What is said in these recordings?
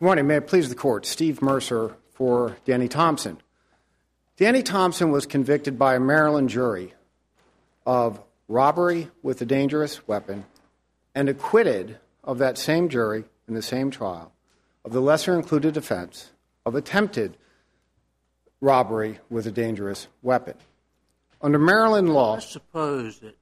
Good morning. May it please the Court. Steve Mercer for Danny Thompson. Danny Thompson was convicted by a Maryland jury of robbery with a dangerous weapon and acquitted of that same jury in the same trial of the lesser-included offense of attempted robbery with a dangerous weapon. Under Maryland law... Let's suppose that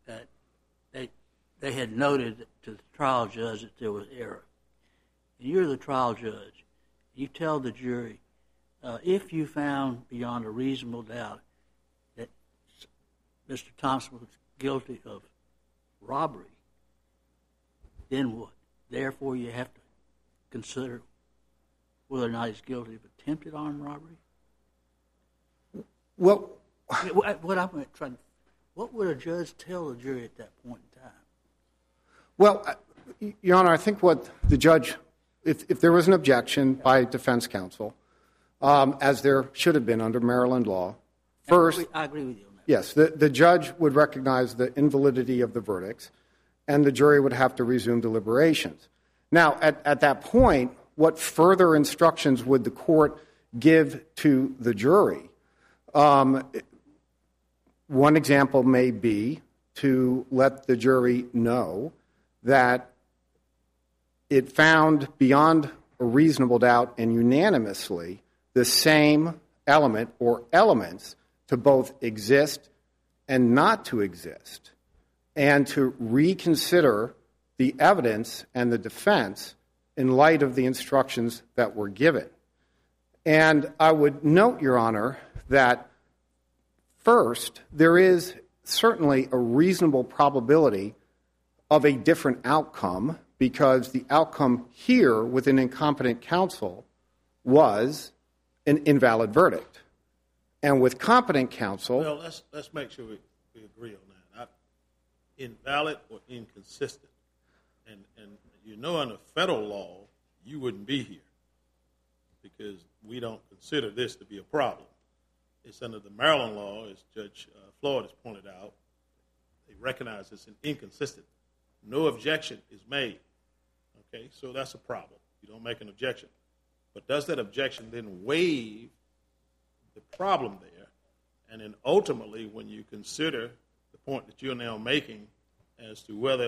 they had noted to the trial judge that there was error. And you're the trial judge. You tell the jury, if you found beyond a reasonable doubt that Mr. Thompson was guilty of robbery, then what? Therefore, you have to consider whether or not he's guilty of attempted armed robbery? Well... What would a judge tell the jury at that point in time? Well, Your Honor, I think what the judge, if there was an objection by defense counsel, as there should have been under Maryland law, first... I agree with you on that. Yes, the judge would recognize the invalidity of the verdicts, and the jury would have to resume deliberations. Now, at that point, what further instructions would the court give to the jury? One example may be to let the jury know that it found beyond a reasonable doubt and unanimously the same element or elements to both exist and not to exist, and to reconsider the evidence and the defense in light of the instructions that were given. And I would note, Your Honor, that first, there is certainly a reasonable probability of a different outcome, because the outcome here with an incompetent counsel was an invalid verdict. And with competent counsel... Well, let's make sure we agree on that. Invalid or inconsistent. And you know, under federal law, you wouldn't be here because we don't consider this to be a problem. It's under the Maryland law, as Judge Floyd has pointed out. They recognize it's an inconsistent. No objection is made. Okay, so that's a problem. You don't make an objection. But does that objection then waive the problem there? And then ultimately, when you consider the point that you're now making as to whether,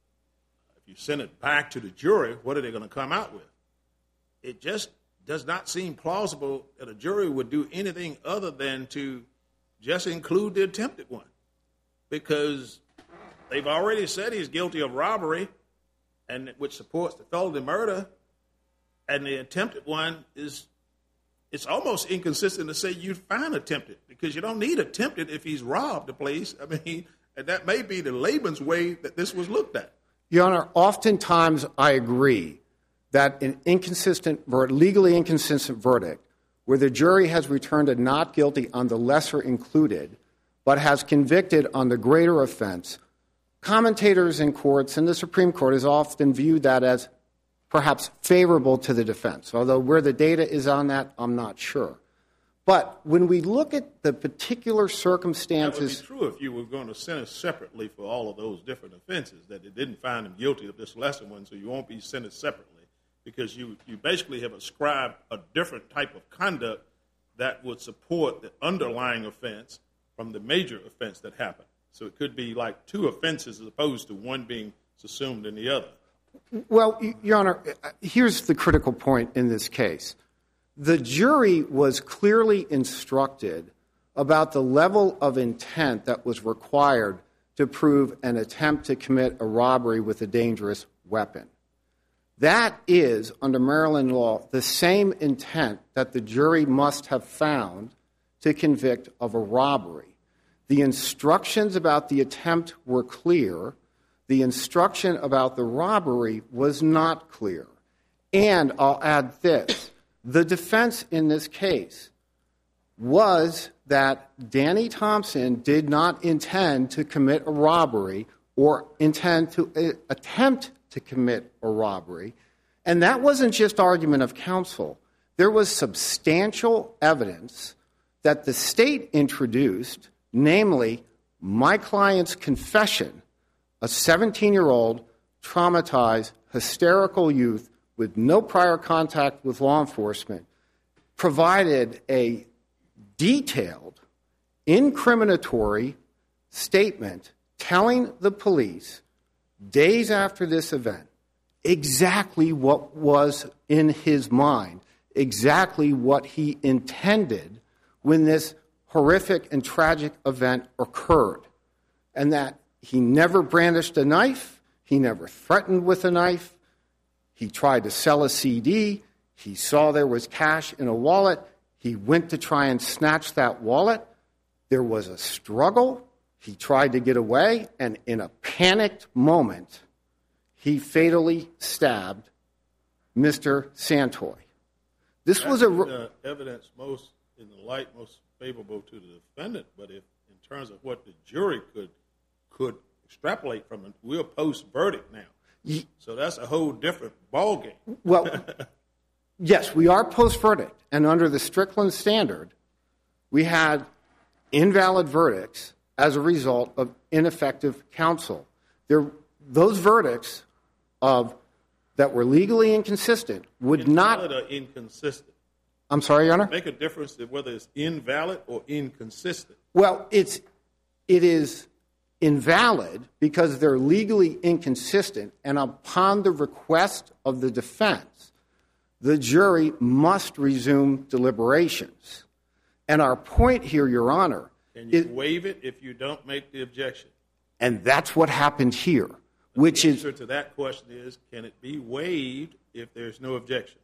if you send it back to the jury, what are they going to come out with? It just does not seem plausible that a jury would do anything other than to just include the attempted one, because they've already said he's guilty of robbery, and which supports the felony murder, and the attempted one is, it's almost inconsistent to say you'd find attempted, because you don't need attempted if he's robbed the place. I mean, and that may be the layman's way that this was looked at. Your Honor, oftentimes I agree that an legally inconsistent verdict, where the jury has returned a not guilty on the lesser included, but has convicted on the greater offense, commentators in courts and the Supreme Court has often viewed that as perhaps favorable to the defense, although where the data is on that, I'm not sure. But when we look at the particular circumstances... That would be true if you were going to sentence separately for all of those different offenses, that it didn't find him guilty of this lesser one, so you won't be sentenced separately, because you basically have ascribed a different type of conduct that would support the underlying offense from the major offense that happened. So it could be like two offenses as opposed to one being subsumed in the other. Well, Your Honor, here's the critical point in this case. The jury was clearly instructed about the level of intent that was required to prove an attempt to commit a robbery with a dangerous weapon. That is, under Maryland law, the same intent that the jury must have found to convict of a robbery. The instructions about the attempt were clear. The instruction about the robbery was not clear. And I'll add this. The defense in this case was that Danny Thompson did not intend to commit a robbery or intend to attempt to commit a robbery. And that wasn't just argument of counsel. There was substantial evidence that the state introduced, namely my client's confession, a 17-year-old traumatized, hysterical youth with no prior contact with law enforcement, provided a detailed, incriminatory statement telling the police days after this event exactly what was in his mind, exactly what he intended when this horrific and tragic event occurred, and that he never brandished a knife, he never threatened with a knife, he tried to sell a CD, he saw there was cash in a wallet, he went to try and snatch that wallet, there was a struggle, he tried to get away, and in a panicked moment, he fatally stabbed Mr. Santoy. This was evidence most in the light most favorable to the defendant, but if in terms of what the jury could extrapolate from it, we're post-verdict now. So that's a whole different ballgame. Well, yes, we are post-verdict, and under the Strickland standard, we had invalid verdicts as a result of ineffective counsel. Those verdicts that were legally inconsistent would not... Invalid or inconsistent? I'm sorry, Your Honor? Make a difference in whether it's invalid or inconsistent. Well, it is invalid because they're legally inconsistent, and upon the request of the defense, the jury must resume deliberations. And our point here, Your Honor... Can you waive it if you don't make the objection? And that's what happened here, which the is... answer to that question is, can it be waived if there's no objection?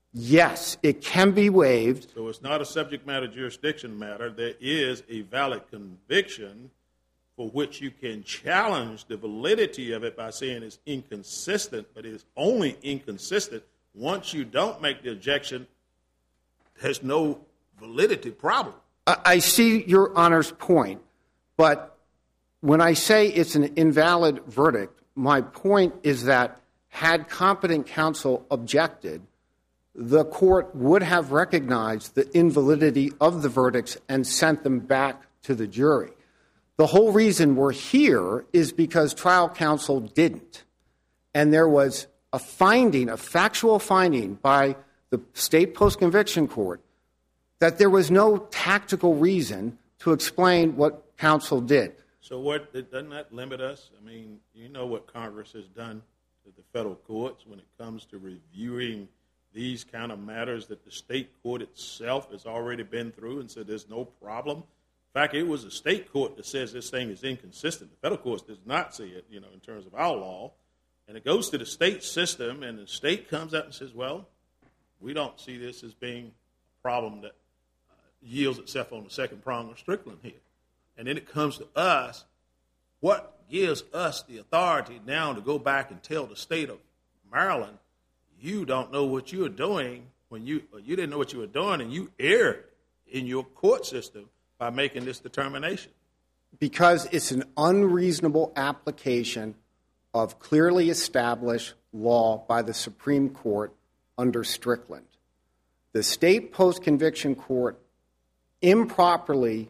Yes, it can be waived. So it's not a subject matter jurisdiction matter. There is a valid conviction for which you can challenge the validity of it by saying it's inconsistent, but it's only inconsistent once you don't make the objection. There's no validity problem. I see Your Honor's point, but when I say it's an invalid verdict, my point is that had competent counsel objected, the court would have recognized the invalidity of the verdicts and sent them back to the jury. The whole reason we're here is because trial counsel didn't. And there was a factual finding by the state post-conviction court that there was no tactical reason to explain what counsel did. So doesn't that limit us? I mean, you know what Congress has done to the federal courts when it comes to reviewing these kind of matters that the state court itself has already been through and said there's no problem. In fact, it was the state court that says this thing is inconsistent. The federal court does not see it, in terms of our law. And it goes to the state system, and the state comes out and says, well, we don't see this as being a problem that yields itself on the second prong of Strickland here. And then it comes to us. What gives us the authority now to go back and tell the state of Maryland, you don't know what you're doing when you didn't know what you were doing, and you erred in your court system by making this determination? Because it's an unreasonable application of clearly established law by the Supreme Court under Strickland. The state post-conviction court improperly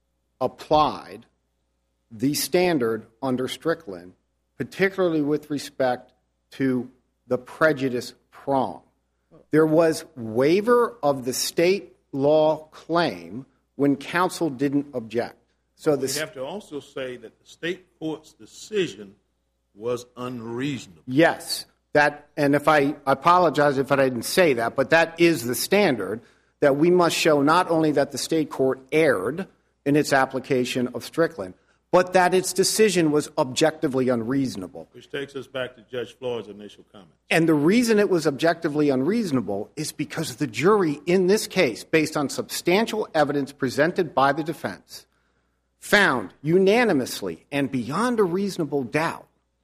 applied the standard under Strickland, particularly with respect to the prejudice prong. There was waiver of the state law claim when counsel didn't object. So we have to also say that the state court's decision was unreasonable. Yes. And if I apologize if I didn't say that, but that is the standard, that we must show not only that the state court erred in its application of Strickland, but that its decision was objectively unreasonable. Which takes us back to Judge Floyd's initial comment. And the reason it was objectively unreasonable is because the jury in this case, based on substantial evidence presented by the defense, found unanimously and beyond a reasonable doubt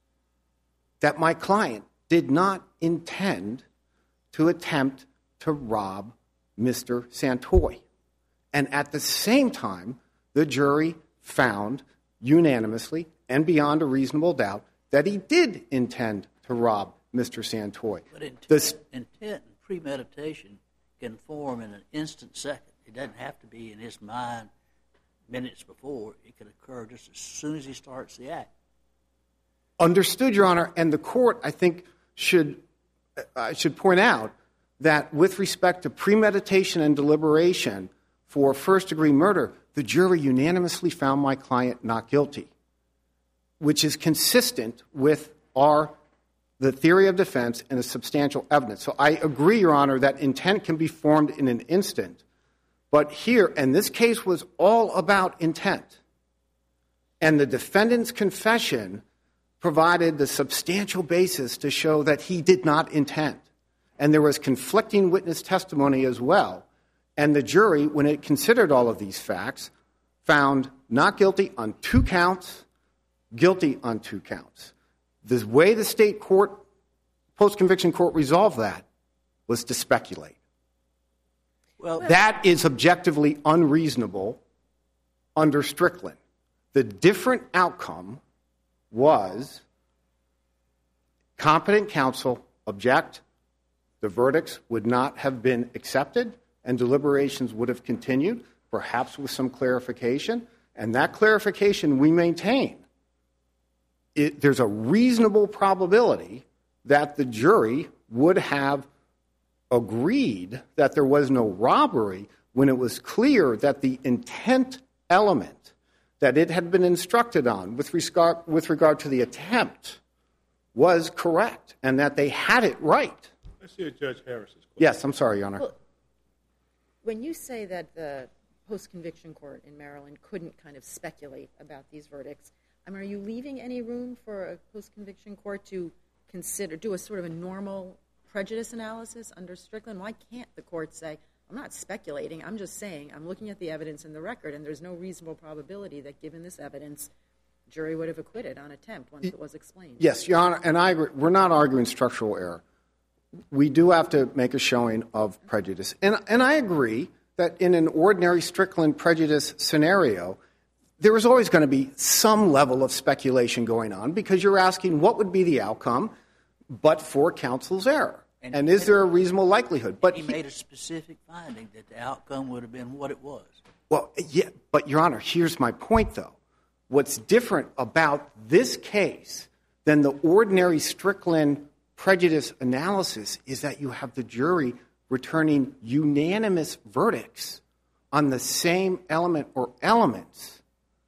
that my client did not intend to attempt to rob Mr. Santoy. And at the same time, the jury found unanimously and beyond a reasonable doubt that he did intend to rob Mr. Santoy. But intent and premeditation can form in an instant second. It doesn't have to be in his mind minutes before. It can occur just as soon as he starts the act. Understood, Your Honor. And the court, I think, should I should point out that with respect to premeditation and deliberation for first-degree murder, the jury unanimously found my client not guilty, which is consistent with the theory of defense and the substantial evidence. So I agree, Your Honor, that intent can be formed in an instant. But here, and this case was all about intent, and the defendant's confession provided the substantial basis to show that he did not intend. And there was conflicting witness testimony as well. And the jury, when it considered all of these facts, found not guilty on 2 counts, guilty on 2 counts. The way the state court, post-conviction court, resolved that was to speculate. Well, that is objectively unreasonable under Strickland. The different outcome was competent counsel object, the verdicts would not have been accepted, and deliberations would have continued, perhaps with some clarification. And that clarification we maintain. There's a reasonable probability that the jury would have agreed that there was no robbery when it was clear that the intent element that it had been instructed on with regard to the attempt was correct and that they had it right. Let's hear Judge Harris's question. Yes, I'm sorry, Your Honor. Well, when you say that the post-conviction court in Maryland couldn't kind of speculate about these verdicts, are you leaving any room for a post-conviction court to do a sort of a normal prejudice analysis under Strickland? Why can't the court say, I'm not speculating, I'm just saying, I'm looking at the evidence in the record, and there's no reasonable probability that given this evidence, the jury would have acquitted on attempt once it was explained? Yes, Your Honor, and I agree. We're not arguing structural error. We do have to make a showing of prejudice. And I agree that in an ordinary Strickland prejudice scenario, there is always going to be some level of speculation going on because you're asking what would be the outcome but for counsel's error. And is there a reasonable likelihood? But he made a specific finding that the outcome would have been what it was. Well, yeah, but, Your Honor, here's my point, though. What's different about this case than the ordinary Strickland prejudice analysis is that you have the jury returning unanimous verdicts on the same element or elements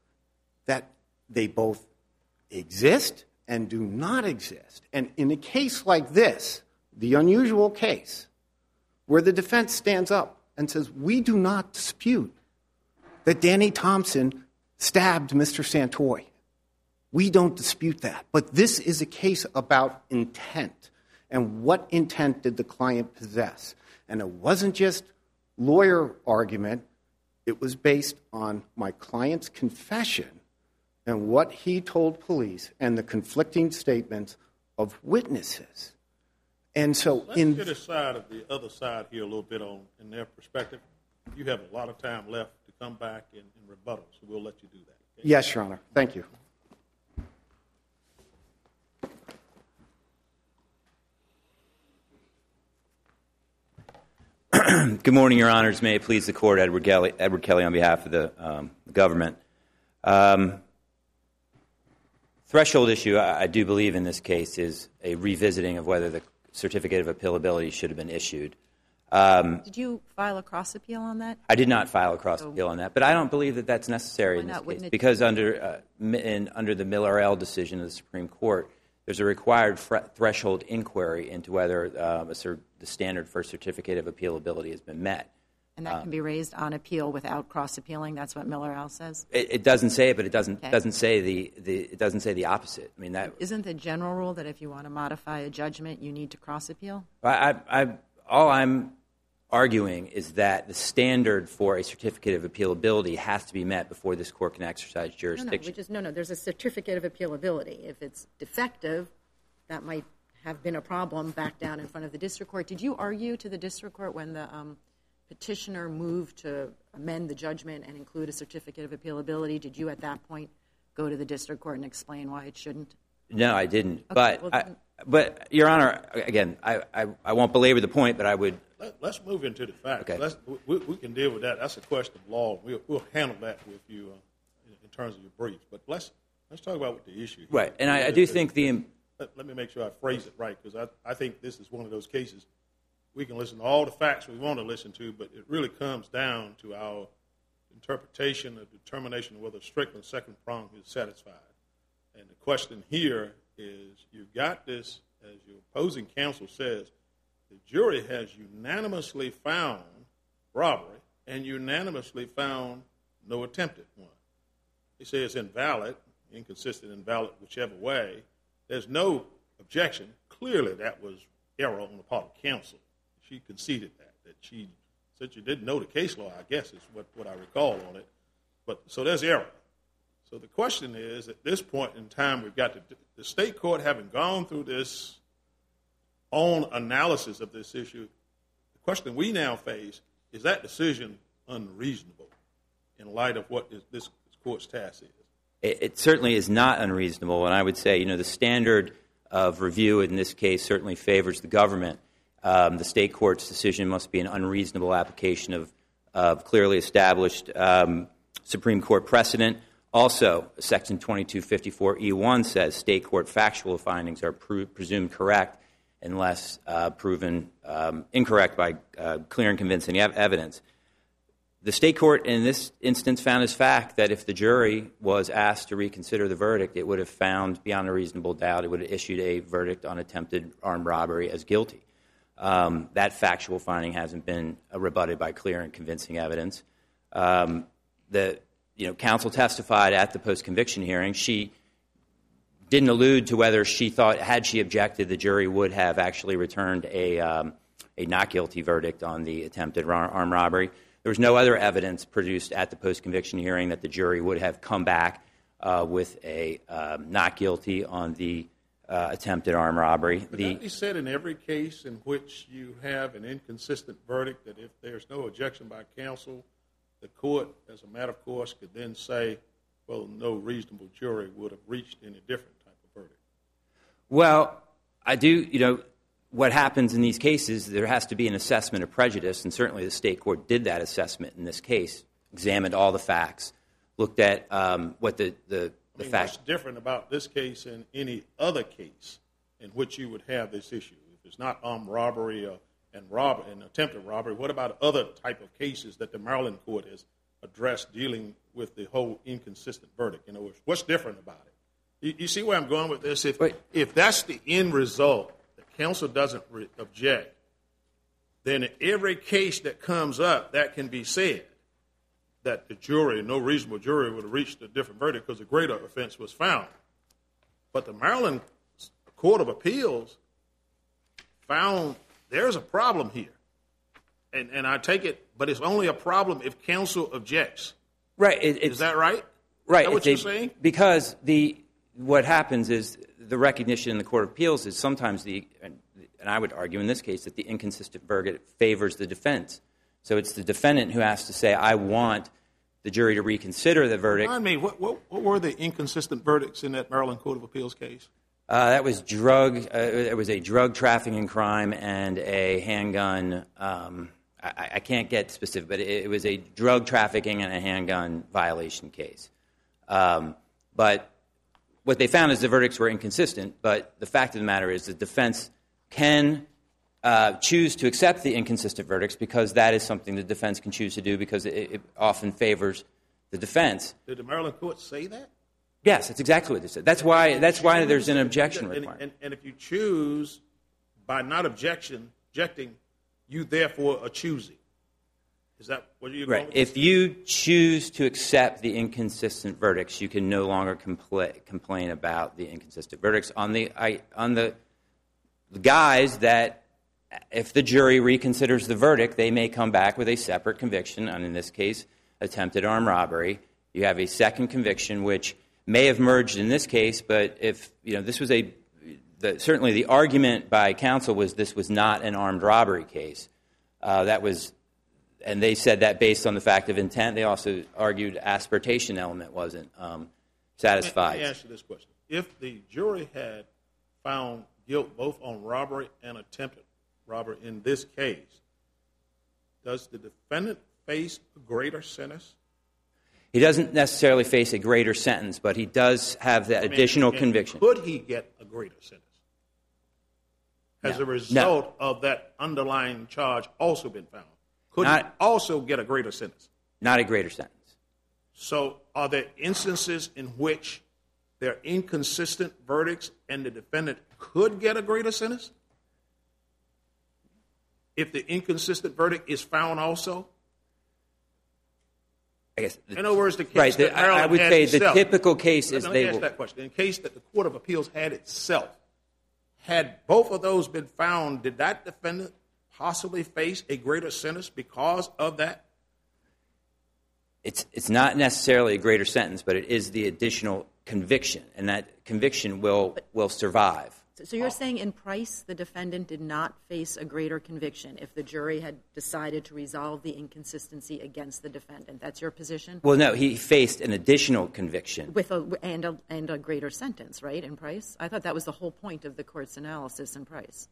that they both exist and do not exist. And in a case like this, the unusual case, where the defense stands up and says, we do not dispute that Danny Thompson stabbed Mr. Santoy. We don't dispute that. But this is a case about intent. And what intent did the client possess? And it wasn't just lawyer argument. It was based on my client's confession and what he told police and the conflicting statements of witnesses. And so let's get aside of the other side here a little bit in their perspective. You have a lot of time left to come back and rebuttal, so we'll let you do that. Okay? Yes, Your Honor. Thank you. Good morning, Your Honors. May it please the Court, Edward Kelly on behalf of the government. Threshold issue, I do believe in this case, is a revisiting of whether the certificate of appealability should have been issued. Did you file a cross-appeal on that? I did not file a cross-appeal on that, but I don't believe that that's necessary in this case because under the Miller-El decision of the Supreme Court, there's a required threshold inquiry into whether the standard for certificate of appealability has been met. And that can be raised on appeal without cross-appealing. That's what Miller-El says. It doesn't say it, but it doesn't say the opposite. I mean, that isn't the general rule that if you want to modify a judgment, you need to cross-appeal. All I'm arguing is that the standard for a certificate of appealability has to be met before this court can exercise jurisdiction. No, there's a certificate of appealability. If it's defective, that might have been a problem back down in front of the district court. Did you argue to the district court when the petitioner moved to amend the judgment and include a certificate of appealability? Did you at that point go to the district court and explain why it shouldn't? No, I didn't. Okay, But, Your Honor, again, I won't belabor the point, but I would. Let's move into the facts. Okay. We can deal with that. That's a question of law. We'll handle that with you in terms of your briefs. But let's talk about what the issue is. Right, and I do think let me make sure I phrase it right, because I think this is one of those cases we can listen to all the facts we want to listen to, but it really comes down to our interpretation or determination of whether Strickland's second prong is satisfied. And the question here is, you've got this, as your opposing counsel says, the jury has unanimously found robbery and unanimously found no attempted one. They say it's invalid, inconsistent, invalid, whichever way. There's no objection. Clearly that was error on the part of counsel. She conceded that she said she didn't know the case law, I guess is what I recall on it. But so there's error. So the question is, at this point in time, we've got the state court having gone through this own analysis of this issue. The question we now face is that decision unreasonable in light of what this court's task is? It certainly is not unreasonable, and I would say, the standard of review in this case certainly favors the government. The state court's decision must be an unreasonable application of clearly established Supreme Court precedent. Also, Section 2254E1 says state court factual findings are presumed correct unless proven incorrect by clear and convincing evidence. The state court in this instance found as fact that if the jury was asked to reconsider the verdict, it would have found beyond a reasonable doubt, it would have issued a verdict on attempted armed robbery as guilty. That factual finding hasn't been rebutted by clear and convincing evidence. Counsel testified at the post-conviction hearing. She didn't allude to whether she thought, had she objected, the jury would have actually returned a not guilty verdict on the attempted armed robbery. There was no other evidence produced at the post-conviction hearing that the jury would have come back with a not guilty on the attempted armed robbery. But that be said in every case in which you have an inconsistent verdict, that if there's no objection by counsel, the court, as a matter of course, could then say, well, no reasonable jury would have reached any different type of verdict. Well, I do, what happens in these cases, there has to be an assessment of prejudice, and certainly the state court did that assessment in this case, examined all the facts, looked at what the facts. What's different about this case and any other case in which you would have this issue? If it's not armed robbery and attempted robbery, what about other type of cases that the Maryland court has addressed dealing with the whole inconsistent verdict? What's different about it? You see where I'm going with this? If that's the end result, counsel doesn't object, then in every case that comes up, that can be said that the jury, no reasonable jury, would have reached a different verdict because a greater offense was found. But the Maryland Court of Appeals found there's a problem here. And I take it, but it's only a problem if counsel objects. Right. Is that right? Right. Is that what you're saying? Because what happens is the recognition in the Court of Appeals is sometimes and I would argue in this case that the inconsistent verdict favors the defense. So it's the defendant who has to say, I want the jury to reconsider the verdict. Remind me, what were the inconsistent verdicts in that Maryland Court of Appeals case? That was it was a drug trafficking crime and a handgun. I can't get specific, but it was a drug trafficking and a handgun violation case. But what they found is the verdicts were inconsistent, but the fact of the matter is the defense can choose to accept the inconsistent verdicts because that is something the defense can choose to do because it often favors the defense. Did the Maryland court say that? Yes, that's exactly what they said. That's why there's an objection requirement. And if you choose by not objecting, you therefore are choosing. Is that what you're going with? If you choose to accept the inconsistent verdicts, you can no longer complain about the inconsistent verdicts on the guise that if the jury reconsiders the verdict, they may come back with a separate conviction, and in this case, attempted armed robbery. You have a second conviction, which may have merged in this case, but if this was certainly the argument by counsel was this was not an armed robbery case. And they said that based on the fact of intent. They also argued aspiratation element wasn't satisfied. Let me ask you this question. If the jury had found guilt both on robbery and attempted robbery in this case, does the defendant face a greater sentence? He doesn't necessarily face a greater sentence, but he does have that additional conviction. Could he get a greater sentence? Has a result of that underlying charge also been found? Could he also get a greater sentence? Not a greater sentence. So are there instances in which there are inconsistent verdicts and the defendant could get a greater sentence? If the inconsistent verdict is found also? I guess. In other words, the case that Maryland I would had say itself, the typical case is let me ask that question. In the case that the Court of Appeals had itself, had both of those been found, did that defendant possibly face a greater sentence because of that? It's not necessarily a greater sentence, but it is the additional conviction, and that conviction will survive. So you're saying in Price the defendant did not face a greater conviction if the jury had decided to resolve the inconsistency against the defendant. That's your position? Well, no, he faced an additional conviction. And a greater sentence, right, in Price? I thought that was the whole point of the court's analysis in Price.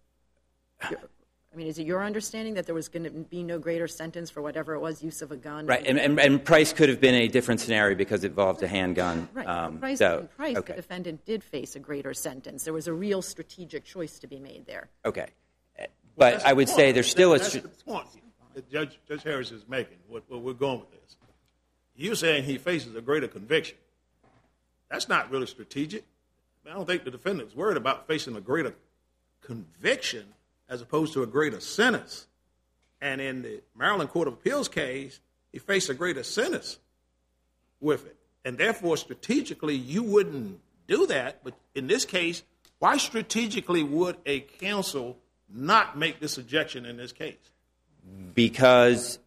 I mean, is it your understanding that there was going to be no greater sentence for whatever it was, use of a gun? Right, and Price could have been a different scenario because it involved a handgun. Right, in Price, the defendant did face a greater sentence. There was a real strategic choice to be made there. Okay. But I would say there's still That's the point that Judge Harris is making, what we're going with this. You're saying he faces a greater conviction. That's not really strategic. I don't think the defendant was worried about facing a greater conviction as opposed to a greater sentence. And in the Maryland Court of Appeals case, he faced a greater sentence with it. And therefore, strategically, you wouldn't do that. But in this case, why strategically would a counsel not make this objection in this case? Because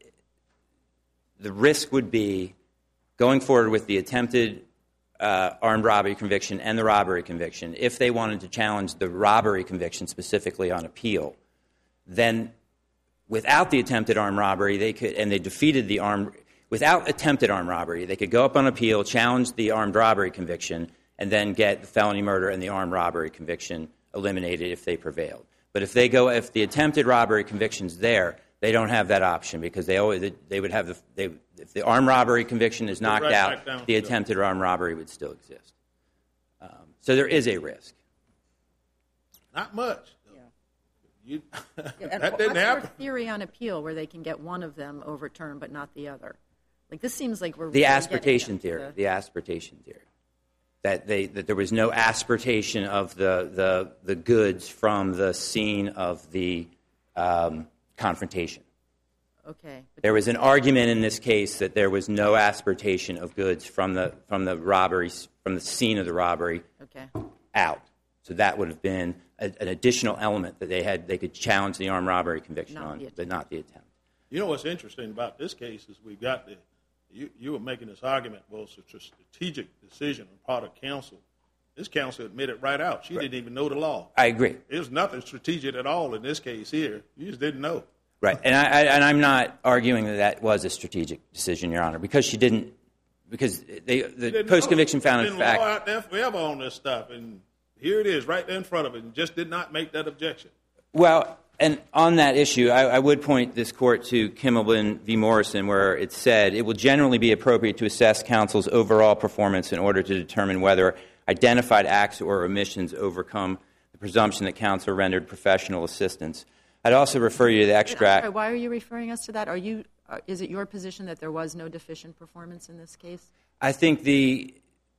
the risk would be going forward with the attempted armed robbery conviction and the robbery conviction. If they wanted to challenge the robbery conviction specifically on appeal, then without the attempted armed robbery, they could, and they defeated the without attempted armed robbery, they could go up on appeal, challenge the armed robbery conviction, and then get the felony murder and the armed robbery conviction eliminated if they prevailed. But if the attempted robbery conviction's there, they don't have that option because they would have if the armed robbery conviction is knocked out, the attempted armed robbery would still exist. So there is a risk. Not much. Yeah. That didn't happen. What's their theory on appeal where they can get one of them overturned but not the other? Like this seems like we're the aspartation theory. The aspartation theory. That there was no aspartation of the goods from the scene of the confrontation. Okay. There was an argument in this case that there was no aspartation of goods from the robberies, from the scene of the robbery out. So that would have been an additional element that they could challenge the armed robbery conviction on, but not the attempt. You know what's interesting about this case is we got you were making this argument, well, it's a strategic decision on part of counsel. This counsel admitted right out. She didn't even know the law. I agree. There's nothing strategic at all in this case here. You just didn't know. Right, and I'm not arguing that was a strategic decision, Your Honor, because she didn't. Because the post-conviction found in fact. Been law out there forever on this stuff, and here it is, right there in front of it, and just did not make that objection. Well, and on that issue, I would point this court to Kimmelman v. Morrison, where it said it will generally be appropriate to assess counsel's overall performance in order to determine whether identified acts or omissions overcome the presumption that counsel rendered professional assistance. I'd also refer you to the extract. Sorry, why are you referring us to that? Is it your position that there was no deficient performance in this case? I think the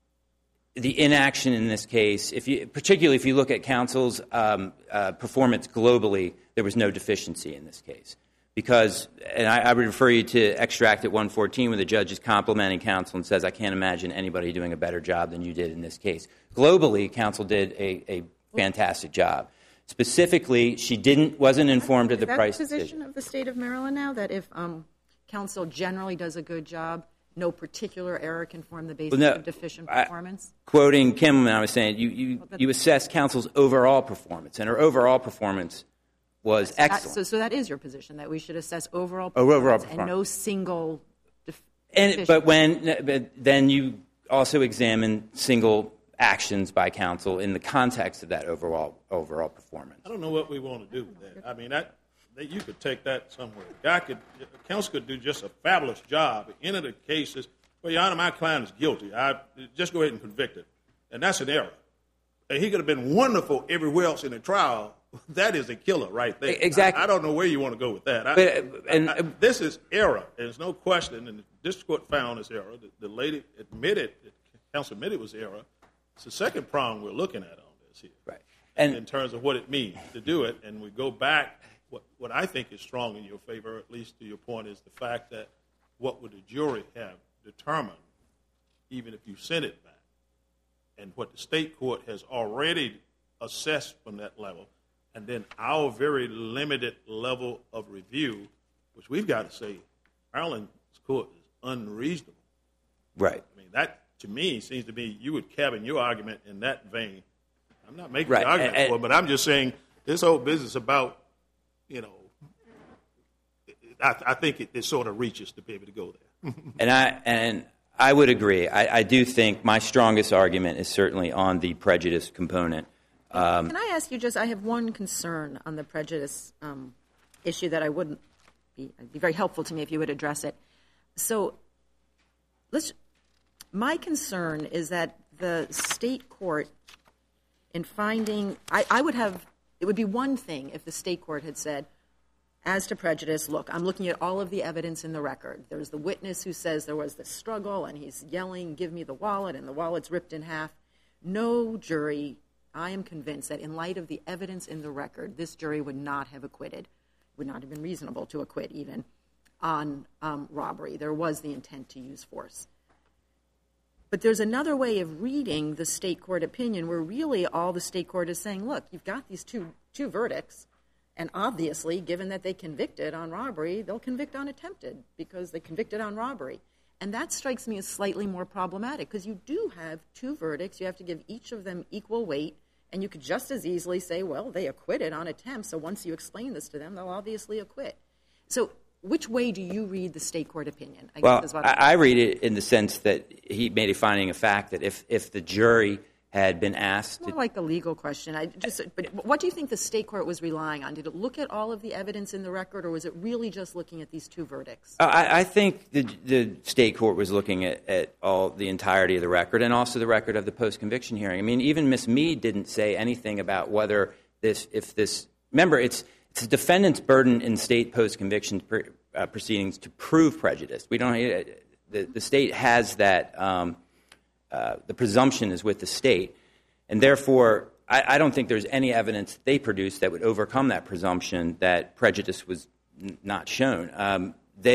inaction in this case, particularly if you look at counsel's performance globally, there was no deficiency in this case. Because, and I would refer you to extract at 114 where the judge is complimenting counsel and says, I can't imagine anybody doing a better job than you did in this case. Globally, counsel did a fantastic job. Specifically, she wasn't informed of the Price decision. Is that the position of the state of Maryland now, that if counsel generally does a good job, no particular error can form the basis of deficient performance? Quoting Kimmelman, I was saying you assess counsel's overall performance, and her overall performance was excellent. So that is your position, that we should assess overall performance and no single deficiency. But then you also examine single actions by counsel in the context of that overall performance. I don't know what we want to do with that. I mean, you could take that somewhere. Counsel could do just a fabulous job. At the end of the cases, well, Your Honor, my client is guilty. Just go ahead and convict him. And that's an error. And he could have been wonderful everywhere else in the trial, that is a killer right there. Exactly. I don't know where you want to go with that. This is error. There's no question, and the district court found this error. The lady admitted, the counsel admitted it was error. It's the second prong we're looking at on this here. Right. And in terms of what it means to do it, and we go back, what I think is strong in your favor, at least to your point, is the fact that what would the jury have determined, even if you sent it back, and what the state court has already assessed from that level, and then our very limited level of review, which we've got to say, Maryland's court is unreasonable. Right. I mean, that, to me, seems to be, you would cabin your argument in that vein. I'm not making the argument for it, but I'm just saying this whole business about, I think it sort of reaches to be able to go there. And I would agree. I do think my strongest argument is certainly on the prejudice component. Can I ask you I have one concern on the prejudice issue that it'd be very helpful to me if you would address it. So my concern is that the state court, in finding, it would be one thing if the state court had said, as to prejudice, look, I'm looking at all of the evidence in the record. There's the witness who says there was this struggle, and he's yelling, give me the wallet, and the wallet's ripped in half. No jury, I am convinced that in light of the evidence in the record, this jury would not have acquitted, would not have been reasonable to acquit even on robbery. There was the intent to use force. But there's another way of reading the state court opinion where really all the state court is saying, look, you've got these two verdicts, and obviously, given that they convicted on robbery, they'll convict on attempted because they convicted on robbery. And that strikes me as slightly more problematic because you do have two verdicts. You have to give each of them equal weight, and you could just as easily say, well, they acquitted on attempt, so once you explain this to them, they'll obviously acquit. So which way do you read the state court opinion? I read it in the sense that he made a finding of fact that if the jury had been asked more like a legal question. But what do you think the state court was relying on? Did it look at all of the evidence in the record, or was it really just looking at these two verdicts? I think the state court was looking at all the entirety of the record and also the record of the post-conviction hearing. I mean, even Ms. Mead didn't say anything about whether remember, it's the defendant's burden in state post-conviction proceedings to prove prejudice. The state has that. The presumption is with the state, and therefore I don't think there's any evidence they produced that would overcome that presumption that prejudice was not shown.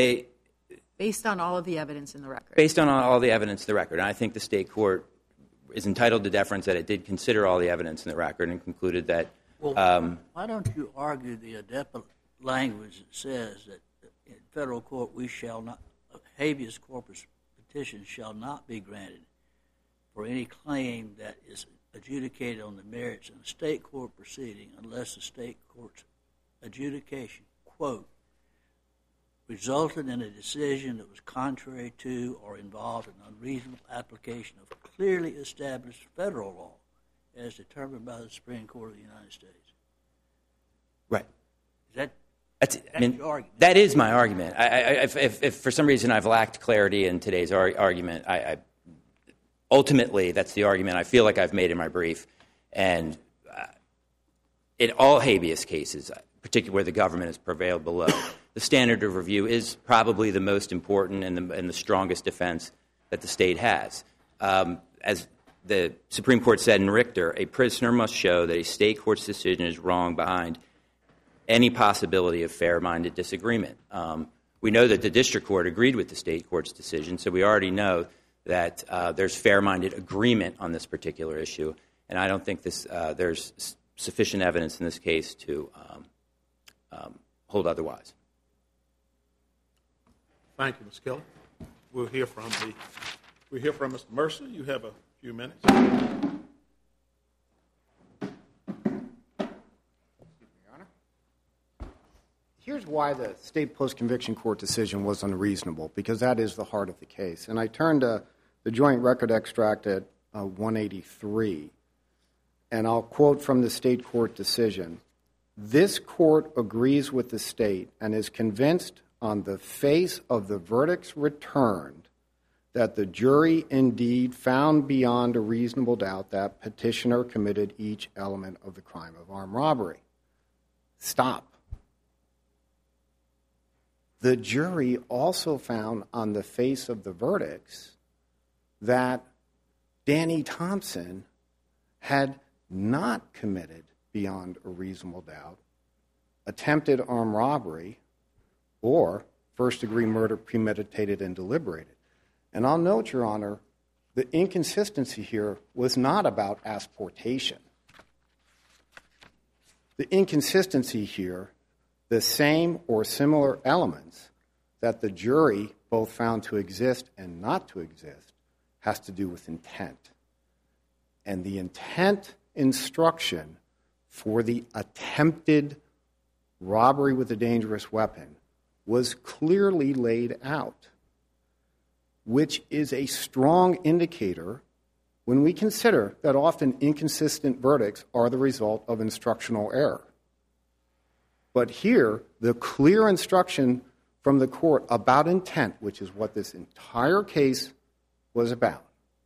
Based on all of the evidence in the record. Based on all the evidence in the record. And I think the state court is entitled to deference that it did consider all the evidence in the record and concluded that... Well, why don't you argue the ADEPA language that says that in federal court habeas corpus petitions shall not be granted for any claim that is adjudicated on the merits in a state court proceeding unless the state court's adjudication, quote, resulted in a decision that was contrary to or involved in unreasonable application of clearly established federal law as determined by the Supreme Court of the United States. Right. That's your argument. That is my argument. If for some reason I've lacked clarity in today's argument, ultimately, that's the argument I feel like I've made in my brief. And in all habeas cases, particularly where the government has prevailed below, the standard of review is probably the most important and the strongest defense that the state has. As the Supreme Court said in Richter, a prisoner must show that a state court's decision is wrong behind any possibility of fair-minded disagreement. We know that the district court agreed with the state court's decision, so we already know that there's fair-minded agreement on this particular issue, and I don't think there's sufficient evidence in this case to hold otherwise. Thank you, Ms. Keller. We'll hear from Mr. Mercer. You have a few minutes. Here's why the state post-conviction court decision was unreasonable, because that is the heart of the case. And I turned to the joint record extract at 183, and I'll quote from the state court decision. This court agrees with the state and is convinced on the face of the verdicts returned that the jury indeed found beyond a reasonable doubt that petitioner committed each element of the crime of armed robbery. stop. The jury also found on the face of the verdicts that Danny Thompson had not committed beyond a reasonable doubt attempted armed robbery or first-degree murder premeditated and deliberated. And I'll note, Your Honor, the inconsistency here was not about asportation. The inconsistency here, the same or similar elements that the jury both found to exist and not to exist, has to do with intent. And the intent instruction for the attempted robbery with a dangerous weapon was clearly laid out, which is a strong indicator when we consider that often inconsistent verdicts are the result of instructional error. But here, the clear instruction from the court about intent, which is what this entire case was about,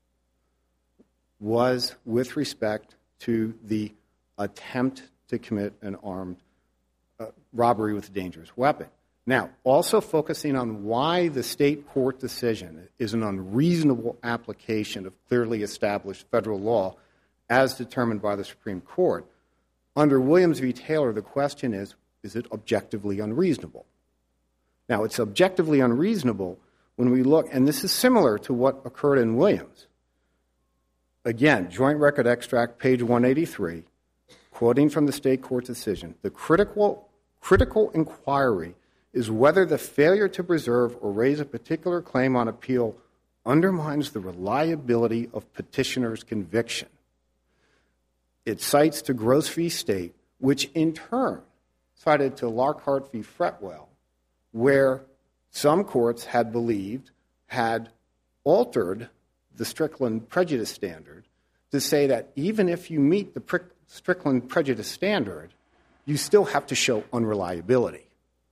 was with respect to the attempt to commit an armed robbery with a dangerous weapon. Now, also focusing on why the state court decision is an unreasonable application of clearly established federal law as determined by the Supreme Court, under Williams v. Taylor, the question is it objectively unreasonable? Now, it's objectively unreasonable when we look, and this is similar to what occurred in Williams. Again, Joint Record Extract, page 183, quoting from the state court decision, the critical inquiry is whether the failure to preserve or raise a particular claim on appeal undermines the reliability of petitioner's conviction. It cites to Gross v. State, which in turn cited to Larkhart v. Fretwell, where some courts had believed had altered the Strickland prejudice standard to say that even if you meet the Strickland prejudice standard, you still have to show unreliability.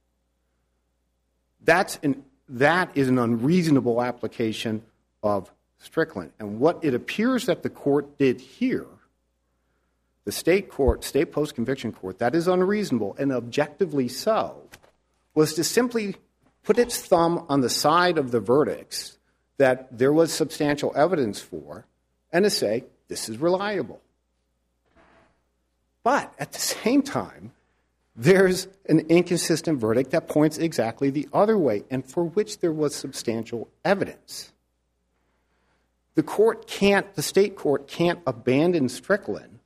That is an unreasonable application of Strickland. And what it appears that the court did here, the state post-conviction court, that is unreasonable and objectively so, was to simply put its thumb on the side of the verdicts that there was substantial evidence for and to say, this is reliable. But at the same time, there's an inconsistent verdict that points exactly the other way and for which there was substantial evidence. The state court can't abandon Strickland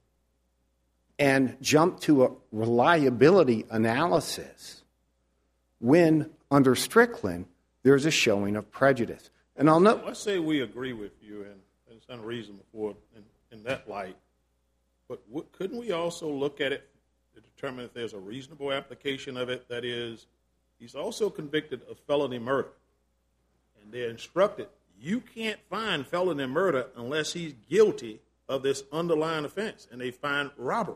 and jump to a reliability analysis when, under Strickland, there's a showing of prejudice. And I'll note... Let's say we agree with you and it's unreasonable for in that light, but couldn't we also look at it to determine if there's a reasonable application of it? That is, he's also convicted of felony murder. And they're instructed, you can't find felony murder unless he's guilty of this underlying offense, and they find robbery.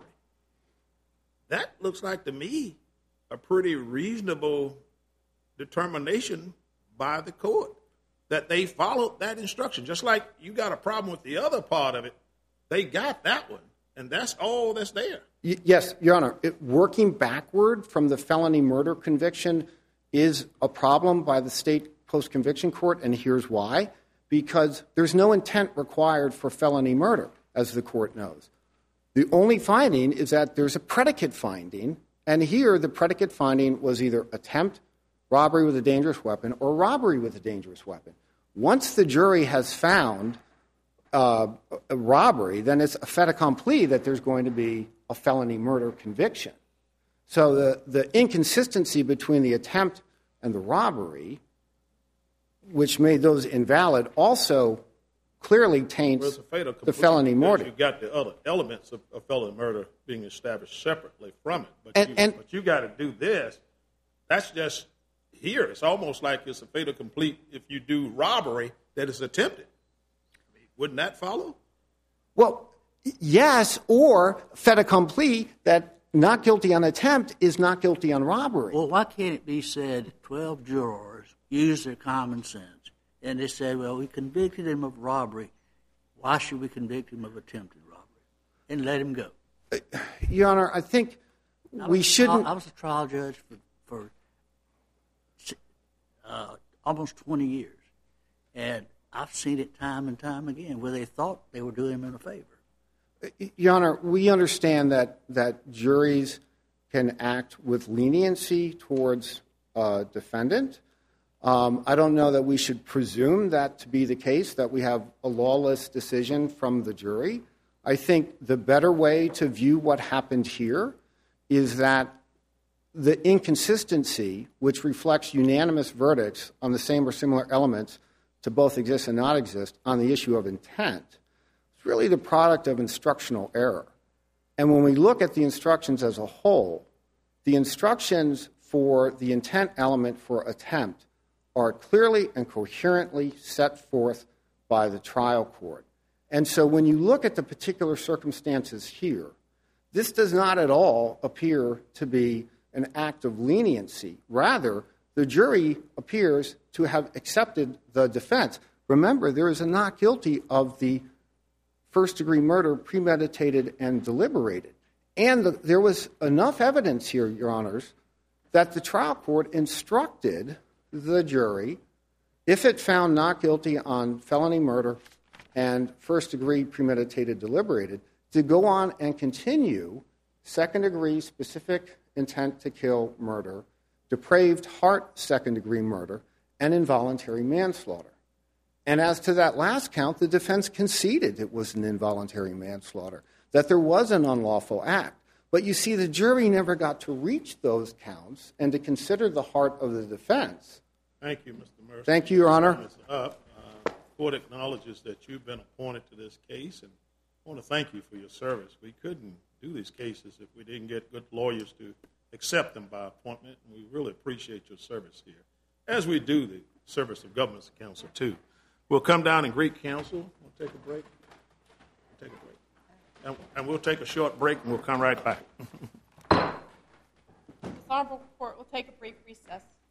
That looks like, to me, a pretty reasonable determination by the court, that they followed that instruction. Just like you got a problem with the other part of it, they got that one, and that's all that's there. Yes, Your Honor. Working backward from the felony murder conviction is a problem by the state post-conviction court, and here's why. Because there's no intent required for felony murder, as the court knows. The only finding is that there's a predicate finding, and here the predicate finding was either attempt, robbery with a dangerous weapon, or robbery with a dangerous weapon. Once the jury has found a robbery, then it's a fait accompli that there's going to be a felony murder conviction. So the inconsistency between the attempt and the robbery, which made those invalid, also clearly taints the felony murder. You've got the other elements of felony murder being established separately from it. But you got to do this. That's just here. It's almost like it's a fait accompli if you do robbery that is attempted. Wouldn't that follow? Well, yes, or fait accompli that not guilty on attempt is not guilty on robbery. Well, why can't it be said 12 jurors used their common sense, and they said, well, we convicted him of robbery. Why should we convict him of attempted robbery? And let him go. Your Honor, I think we shouldn't. I was a trial judge for almost 20 years, and I've seen it time and time again where they thought they were doing him a favor. Your Honor, we understand that juries can act with leniency towards a defendant. I don't know that we should presume that to be the case, that we have a lawless decision from the jury. I think the better way to view what happened here is that the inconsistency, which reflects unanimous verdicts on the same or similar elements to both exist and not exist on the issue of intent, is really the product of instructional error. And when we look at the instructions as a whole, the instructions for the intent element for attempt are clearly and coherently set forth by the trial court. And so when you look at the particular circumstances here, this does not at all appear to be an act of leniency. Rather, the jury appears to have accepted the defense. Remember, there is a not guilty of the first-degree murder premeditated and deliberated. And there was enough evidence here, Your Honors, that the trial court instructed the jury, if it found not guilty on felony murder and first-degree premeditated deliberated, to go on and continue second-degree specific intent to kill murder, depraved heart second-degree murder, and involuntary manslaughter. And as to that last count, the defense conceded it was an involuntary manslaughter, that there was an unlawful act. But you see, the jury never got to reach those counts and to consider the heart of the defense. Thank you, Mr. Mercer. Thank you, Your Honor. The court acknowledges that you've been appointed to this case, and I want to thank you for your service. We couldn't do these cases if we didn't get good lawyers to accept them by appointment, and we really appreciate your service here, as we do the service of Government's Counsel, too. We'll come down and greet counsel. We'll take a break. And we'll take a short break, and we'll come right back. This honorable court will take a brief recess.